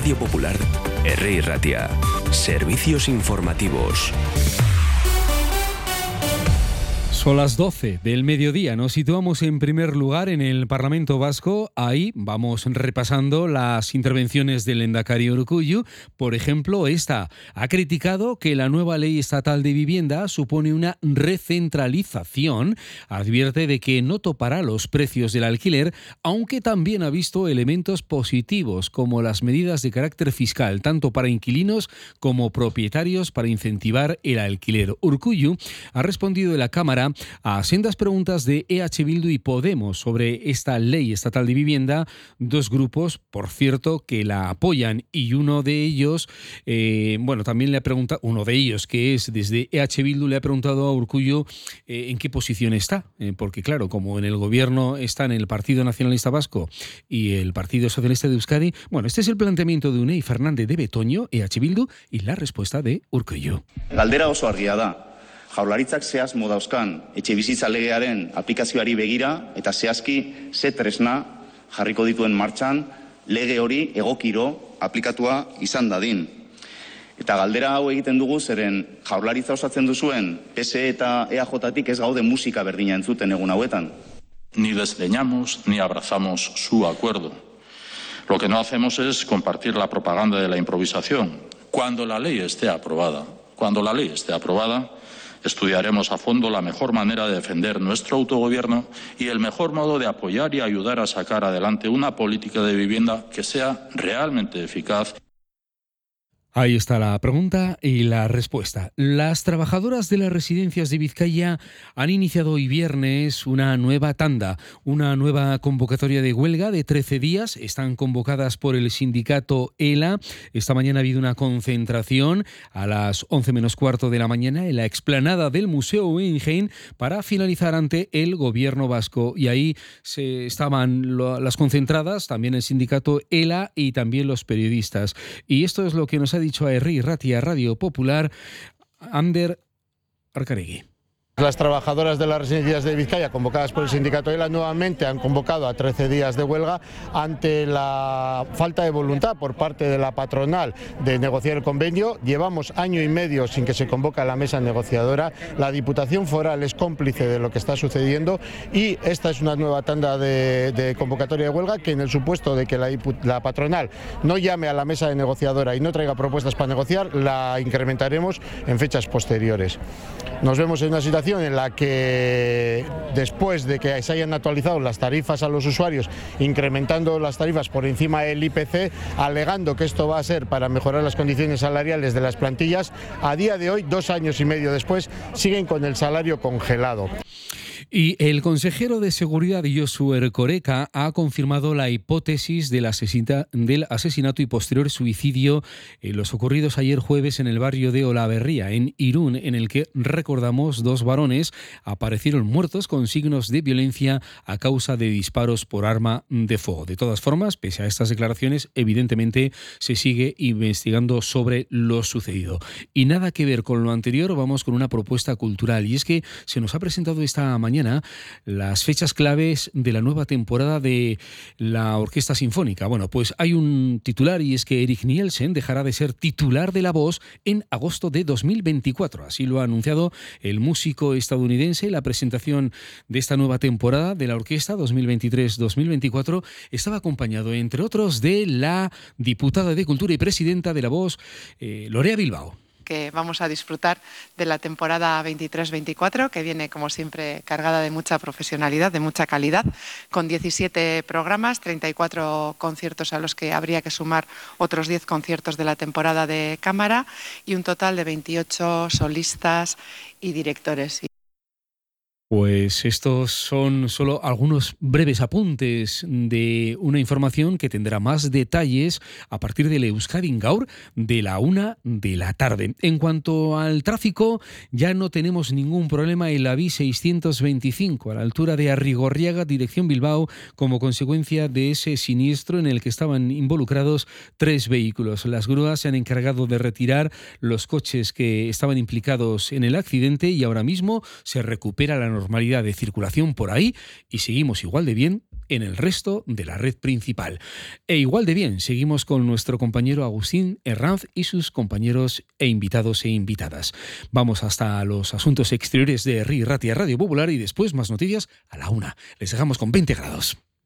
Radio Popular, Herri Ratia. Servicios informativos. Son las 12 del mediodía. Nos situamos en primer lugar en el Parlamento Vasco. Ahí vamos repasando las intervenciones del lehendakari Urkullu. Por ejemplo, esta ha criticado que la nueva ley estatal de vivienda supone una recentralización. Advierte de que no topará los precios del alquiler, aunque también ha visto elementos positivos como las medidas de carácter fiscal, tanto para inquilinos como propietarios, para incentivar el alquiler. Urkullu ha respondido en la Cámara a sendas preguntas de EH Bildu y Podemos sobre esta ley estatal de vivienda, dos grupos, por cierto, que la apoyan, y uno de ellos, también le ha preguntado, uno de ellos que es desde EH Bildu, le ha preguntado a Urkullu en qué posición está, porque claro, como en el gobierno están el Partido Nacionalista Vasco y el Partido Socialista de Euskadi, este es el planteamiento de Unai Fernández de Betoño, EH Bildu, y la respuesta de Urkullu. Galdera oso argia da. Jaurlaritzak zehazmo dauzkan etxebizitza legearen aplikazioari begira eta zehazki ze tresna jarriko dituen martxan lege hori egokiro aplikatua izan dadin. Eta galdera hau egiten dugu zeren Jaurlaritza osatzen duzuen PSE eta EAJtik ez gaude musika berdina entzuten egun hauetan. Ni desdeñamos ni abrazamos su acuerdo. Lo que no hacemos es compartir la propaganda de la improvisación. Cuando la ley esté aprobada, estudiaremos a fondo la mejor manera de defender nuestro autogobierno y el mejor modo de apoyar y ayudar a sacar adelante una política de vivienda que sea realmente eficaz. Ahí está la pregunta y la respuesta. Las trabajadoras de las residencias de Vizcaya han iniciado hoy viernes una nueva tanda, una nueva convocatoria de huelga de 13 días. Están convocadas por el sindicato ELA. Esta mañana ha habido una concentración a las 11 menos cuarto de la mañana en la explanada del Museo Guggenheim para finalizar ante el gobierno vasco. Y ahí estaban las concentradas, también el sindicato ELA y también los periodistas. Y esto es lo que nos ha dicho a Herri Ratia, Radio Popular, Ander Arcaregui. Las trabajadoras de las residencias de Vizcaya, convocadas por el sindicato ELA, nuevamente han convocado a 13 días de huelga ante la falta de voluntad por parte de la patronal de negociar el convenio. Llevamos año y medio sin que se convoque a la mesa negociadora. La Diputación Foral es cómplice de lo que está sucediendo y esta es una nueva tanda de convocatoria de huelga que, en el supuesto de que la patronal no llame a la mesa de negociadora y no traiga propuestas para negociar, la incrementaremos en fechas posteriores. Nos vemos en una situación en la que, después de que se hayan actualizado las tarifas a los usuarios, incrementando las tarifas por encima del IPC, alegando que esto va a ser para mejorar las condiciones salariales de las plantillas, a día de hoy, 2 años y medio después, siguen con el salario congelado. Y el consejero de Seguridad, Josu Erkoreka, ha confirmado la hipótesis del asesinato y posterior suicidio en los ocurridos ayer jueves en el barrio de Olaberría, en Irún, en el que, recordamos, 2 varones aparecieron muertos con signos de violencia a causa de disparos por arma de fuego. De todas formas, pese a estas declaraciones, evidentemente se sigue investigando sobre lo sucedido. Y nada que ver con lo anterior, vamos con una propuesta cultural, y es que se nos ha presentado esta mañana las fechas claves de la nueva temporada de la Orquesta Sinfónica. Pues hay un titular, y es que Erik Nielsen dejará de ser titular de La Voz en agosto de 2024. Así lo ha anunciado el músico estadounidense. La presentación de esta nueva temporada de la orquesta 2023-2024 estaba acompañado, entre otros, de la diputada de Cultura y presidenta de La Voz, Lorea Bilbao. Que vamos a disfrutar de la temporada 23-24, que viene, como siempre, cargada de mucha profesionalidad, de mucha calidad, con 17 programas, 34 conciertos a los que habría que sumar otros 10 conciertos de la temporada de cámara y un total de 28 solistas y directores. Pues estos son solo algunos breves apuntes de una información que tendrá más detalles a partir del Euskadi Gaur de la 1 de la tarde. En cuanto al tráfico, ya no tenemos ningún problema en la VI 625 a la altura de Arrigorriaga, dirección Bilbao, como consecuencia de ese siniestro en el que estaban involucrados 3 vehículos. Las grúas se han encargado de retirar los coches que estaban implicados en el accidente y ahora mismo se recupera la normalidad de circulación por ahí y seguimos igual de bien en el resto de la red principal. E igual de bien, seguimos con nuestro compañero Agustín Herranz y sus compañeros e invitados e invitadas. Vamos hasta los asuntos exteriores de Herri Ratia Radio Popular y después más noticias a la 1. Les dejamos con 20 grados.